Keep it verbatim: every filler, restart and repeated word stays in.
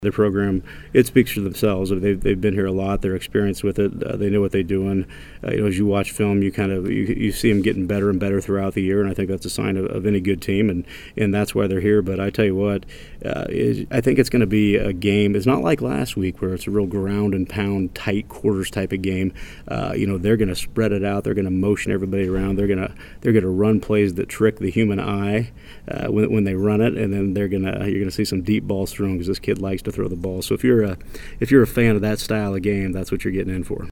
The program, it speaks for themselves. They've, they've been here a lot. They're experienced with it. Uh, they know what they're doing. Uh, you know, as you watch film, you kind of you, you see them getting better and better throughout the year, and I think that's a sign of, of any good team, and, and that's why they're here. But I tell you what, uh, is, I think it's going to be a game. It's not like last week where it's a real ground and pound, tight quarters type of game. Uh, you know, they're going to spread it out. They're going to motion everybody around. They're going to they're going to run plays that trick the human eye uh, when, when they run it, and then they're going to you're going to see some deep balls thrown because this kid likes to throw the ball. So if you're a if you're a fan of that style of game, that's what you're getting in for.